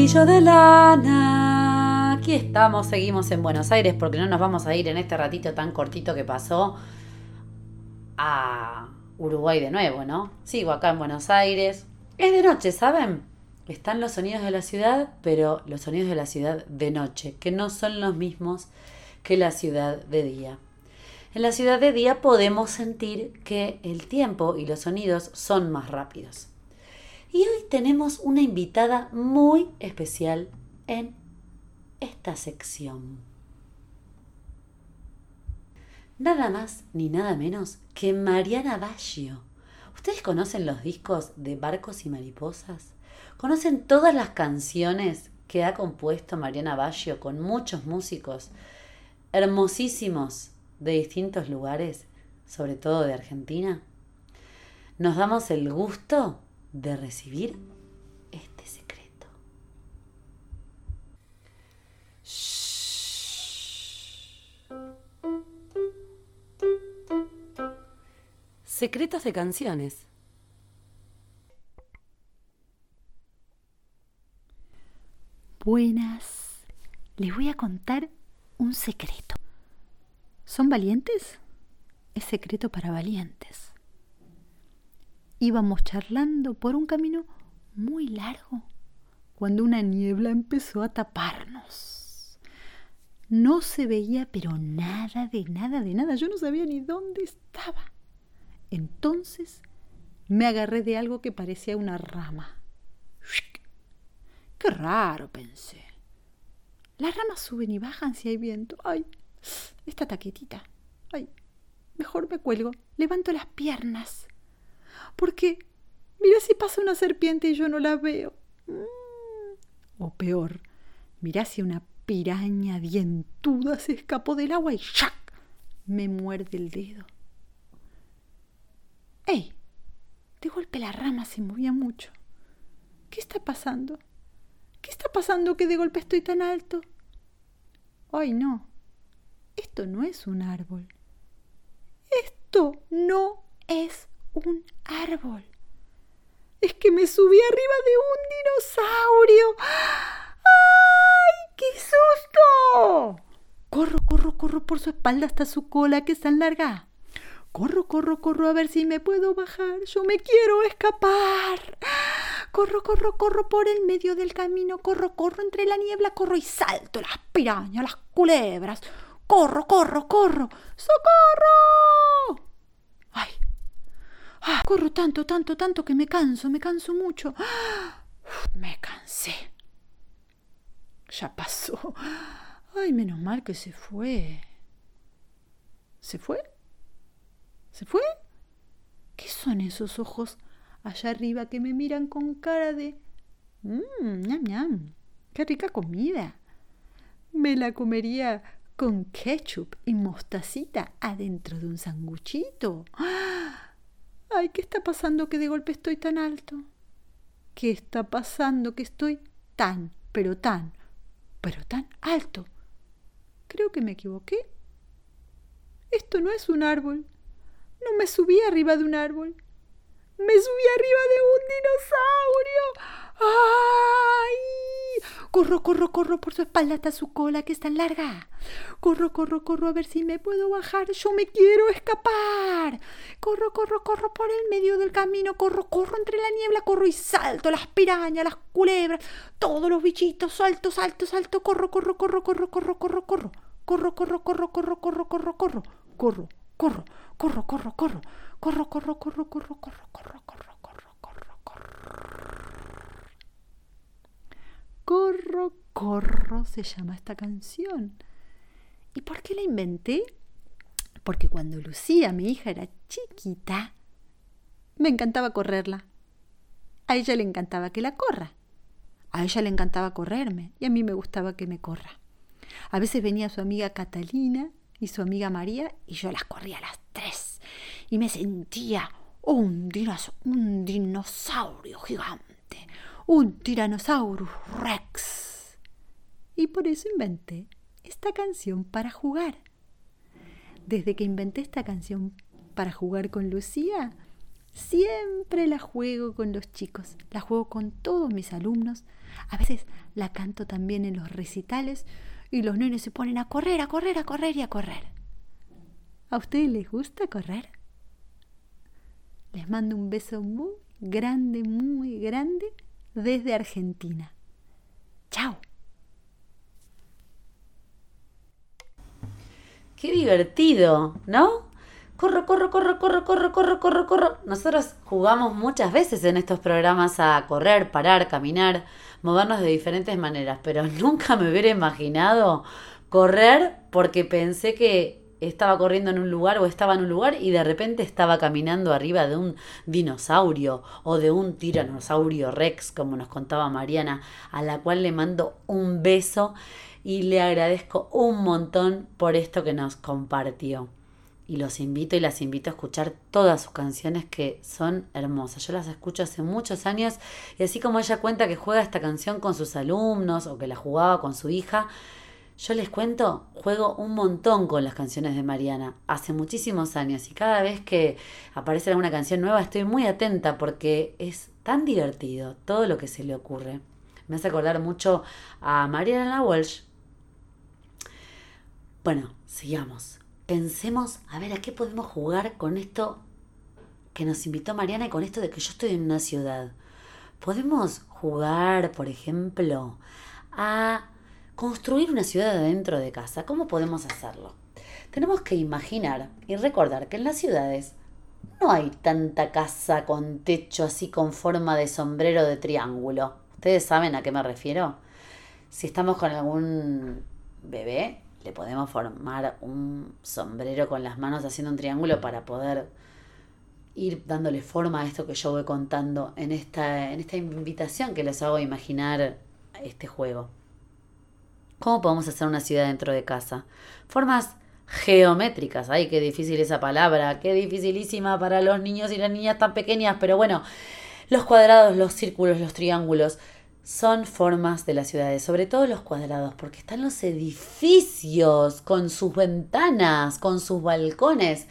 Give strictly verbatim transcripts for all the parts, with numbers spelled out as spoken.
Castillo de lana. Aquí estamos, seguimos en Buenos Aires porque no nos vamos a ir en este ratito tan cortito que pasó a Uruguay de nuevo, ¿no? Sigo acá en Buenos Aires. Es de noche, ¿saben? Están los sonidos de la ciudad, pero los sonidos de la ciudad de noche, que no son los mismos que la ciudad de día. En la ciudad de día podemos sentir que el tiempo y los sonidos son más rápidos. Y hoy tenemos una invitada muy especial en esta sección. Nada más ni nada menos que Mariana Baggio. ¿Ustedes conocen los discos de Barcos y Mariposas? ¿Conocen todas las canciones que ha compuesto Mariana Baggio con muchos músicos hermosísimos de distintos lugares, sobre todo de Argentina? Nos damos el gusto de recibir este secreto. Secretos de canciones. Buenas, les voy a contar un secreto. ¿Son valientes? Es secreto para valientes. Íbamos charlando por un camino muy largo cuando una niebla empezó a taparnos. No se veía pero nada de nada de nada. Yo no sabía ni dónde estaba. Entonces me agarré de algo que parecía una rama. ¡Qué raro!, pensé. Las ramas suben y bajan si hay viento. ¡Ay! Esta taquetita. ¡Ay! Mejor me cuelgo. Levanto las piernas. Porque mira si pasa una serpiente y yo no la veo. Mm. O peor, mira si una piraña dientuda se escapó del agua y ¡shac!, me muerde el dedo. ¡Ey! De golpe la rama se movía mucho. ¿Qué está pasando? ¿Qué está pasando que de golpe estoy tan alto? ¡Ay, no! Esto no es un árbol. Esto no es un árbol. Es que me subí arriba de un dinosaurio. ¡Ay, qué susto! Corro, corro, corro por su espalda hasta su cola, que es tan larga. Corro, corro, corro a ver si me puedo bajar. Yo me quiero escapar. Corro, corro, corro por el medio del camino. Corro, corro entre la niebla. Corro y salto las pirañas, las culebras. Corro, corro, corro. ¡Socorro! ¡Ay! Ah, corro tanto, tanto, tanto que me canso, me canso mucho. Ah, me cansé. Ya pasó. Ay, menos mal que se fue. ¿Se fue? ¿Se fue? ¿Qué son esos ojos allá arriba que me miran con cara de... Mmm, ñam, ñam, qué rica comida! Me la comería con ketchup y mostacita adentro de un sanguchito. ¡Ay, qué está pasando que de golpe estoy tan alto! ¿Qué está pasando que estoy tan, pero tan, pero tan alto? Creo que me equivoqué. Esto no es un árbol. No me subí arriba de un árbol. Me subí arriba de un dinosaurio. ¡Ay! Corro, corro, corro por su espalda hasta su cola, que es tan larga. Corro, corro, corro a ver si me puedo bajar. Yo me quiero escapar. Corro, corro, corro por el medio del camino. Corro, corro entre la niebla. Corro y salto las pirañas, las culebras, todos los bichitos. Salto, salto, salto. Corro, corro, corro, corro, corro, corro, corro. Corro, corro, corro, corro, corro, corro, corro. Corro, corro, corro, corro, corro. Corro, corro, corro, corro, corro, corro, corro, corro, corro, corro. Corro, corro se llama esta canción. ¿Y por qué la inventé? Porque cuando Lucía, mi hija, era chiquita, me encantaba correrla. A ella le encantaba que la corra. A ella le encantaba correrme y a mí me gustaba que me corra. A veces venía su amiga Catalina y su amiga María y yo las corría a las tres. Y me sentía un, dinos- un dinosaurio gigante, un Tyrannosaurus Rex. Y por eso inventé esta canción para jugar. Desde que inventé esta canción para jugar con Lucía, Siempre la juego con los chicos, la juego con todos mis alumnos. A veces la canto también en los recitales y los nenes se ponen a correr, a correr, a correr y a correr. ¿A ustedes les gusta correr? Les mando un beso muy grande, muy grande desde Argentina. ¡Chao! ¡Qué divertido!, ¿no? Corro, corro, corro, corro, corro, corro, corro, corro. Nosotros jugamos muchas veces en estos programas a correr, parar, caminar, movernos de diferentes maneras, pero nunca me hubiera imaginado correr porque pensé que estaba corriendo en un lugar o estaba en un lugar y de repente estaba caminando arriba de un dinosaurio o de un tiranosaurio rex, como nos contaba Mariana, a la cual le mando un beso y le agradezco un montón por esto que nos compartió. Y los invito y las invito a escuchar todas sus canciones que son hermosas. Yo las escucho hace muchos años y así como ella cuenta que juega esta canción con sus alumnos o que la jugaba con su hija, yo les cuento, juego un montón con las canciones de Mariana hace muchísimos años y cada vez que aparece alguna canción nueva estoy muy atenta porque es tan divertido todo lo que se le ocurre. Me hace acordar mucho a Mariana Walsh. Bueno, sigamos. Pensemos, a ver, ¿a qué podemos jugar con esto que nos invitó Mariana y con esto de que yo estoy en una ciudad? Podemos jugar, por ejemplo, a construir una ciudad adentro de casa. ¿Cómo podemos hacerlo? Tenemos que imaginar y recordar que en las ciudades no hay tanta casa con techo así con forma de sombrero de triángulo. ¿Ustedes saben a qué me refiero? Si estamos con algún bebé, le podemos formar un sombrero con las manos haciendo un triángulo para poder ir dándole forma a esto que yo voy contando en esta, en esta invitación que les hago a imaginar este juego. ¿Cómo podemos hacer una ciudad dentro de casa? Formas geométricas. Ay, qué difícil esa palabra. Qué dificilísima para los niños y las niñas tan pequeñas. Pero bueno, los cuadrados, los círculos, los triángulos son formas de las ciudades, sobre todo los cuadrados, porque están los edificios con sus ventanas, con sus balcones.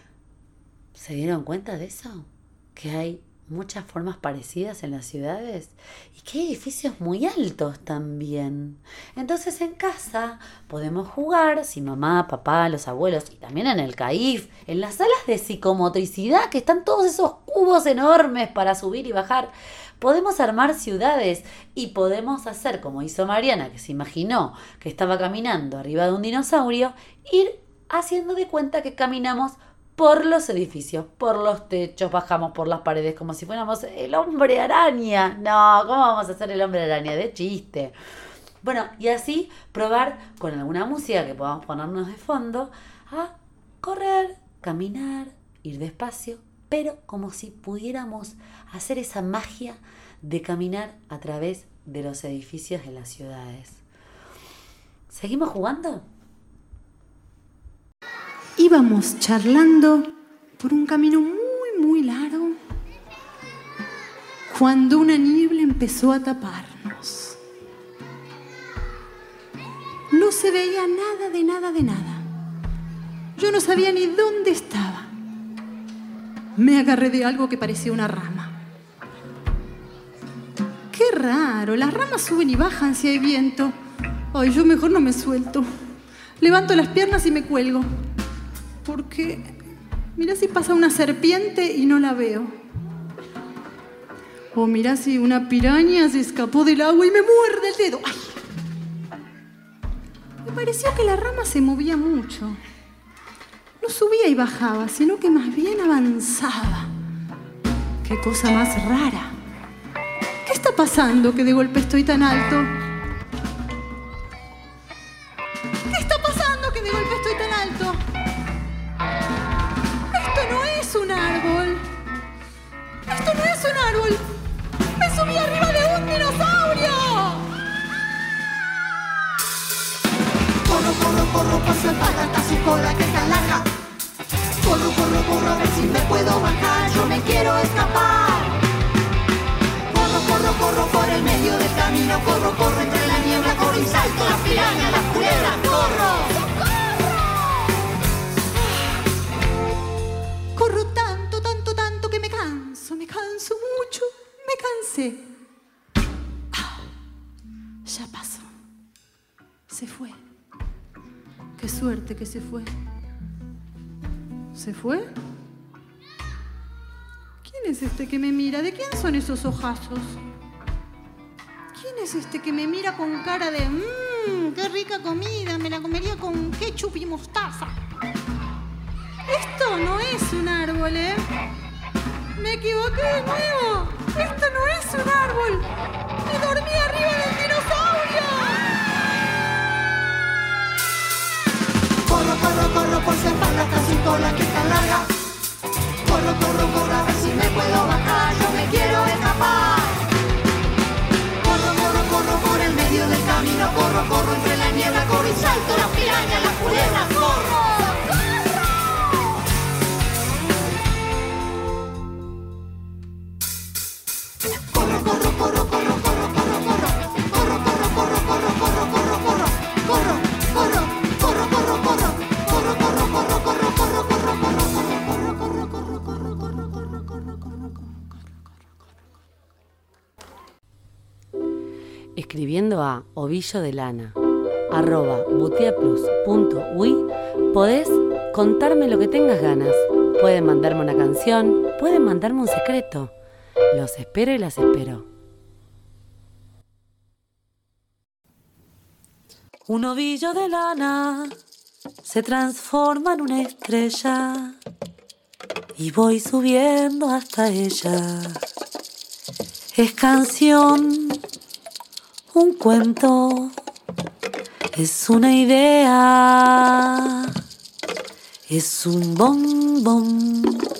¿Se dieron cuenta de eso? Que hay muchas formas parecidas en las ciudades y que hay edificios muy altos también. Entonces en casa podemos jugar, si mamá, papá, los abuelos y también en el C A I F, en las salas de psicomotricidad que están todos esos cubos enormes para subir y bajar. Podemos armar ciudades y podemos hacer como hizo Mariana, que se imaginó que estaba caminando arriba de un dinosaurio, ir haciendo de cuenta que caminamos por los edificios, por los techos, bajamos por las paredes como si fuéramos el hombre araña. No, ¿cómo vamos a hacer el hombre araña? De chiste. Bueno, y así probar con alguna música que podamos ponernos de fondo a correr, caminar, ir despacio, pero como si pudiéramos hacer esa magia de caminar a través de los edificios de las ciudades. ¿Seguimos jugando? Íbamos charlando por un camino muy, muy largo cuando una niebla empezó a taparnos. No se veía nada de nada de nada. Yo no sabía ni dónde estaba. Me agarré de algo que parecía una rama. ¡Qué raro! Las ramas suben y bajan si hay viento. Ay, yo mejor no me suelto. Levanto las piernas y me cuelgo. Porque, mira si pasa una serpiente y no la veo. O mira si una piraña se escapó del agua y me muerde el dedo. ¡Ay! Me pareció que la rama se movía mucho. No subía y bajaba, sino que más bien avanzaba. ¡Qué cosa más rara! ¿Qué está pasando que de golpe estoy tan alto? ¿Qué está pasando que de golpe estoy tan alto? Esto no es un árbol. Esto no es un árbol. Me subí arriba de un dinosaurio. Corro, corro, corro por su espalda hasta su cola que está larga. Corro, corro, corro a ver si me puedo bajar. Yo me quiero escapar. Corro, corro, corro por el medio del camino. Corro, corro hace? Ah, ya pasó. Se fue. Qué suerte que se fue. ¿Se fue? ¿Quién es este que me mira? ¿De quién son esos ojazos? ¿Quién es este que me mira con cara de mmm, qué rica comida, me la comería con ketchup y mostaza? Esto no es un árbol, ¿eh? Me equivoqué de nuevo. Esto no es un árbol. Me dormí arriba del dinosaurio. Corro, corro, corro por su espalda hasta su cola que está larga. Corro, corro, corro a ver si me puedo bajar. Yo me quiero escapar. Corro, corro, corro por el medio del camino. Corro, corro entre la niebla. Corro y salto las pirañas, las culebras. Corro. Escribiendo a ovillo de lana arroba butiaplus punto uy podés contarme lo que tengas ganas. Pueden mandarme una canción, pueden mandarme un secreto. Los espero y las espero. Un ovillo de lana se transforma en una estrella y voy subiendo hasta ella. Es canción, un cuento, es una idea, es un bombón,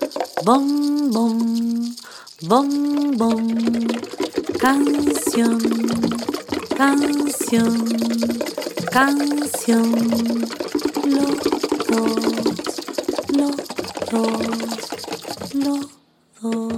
bombón, bombón, canción, canción, canción, los dos, los dos, los dos.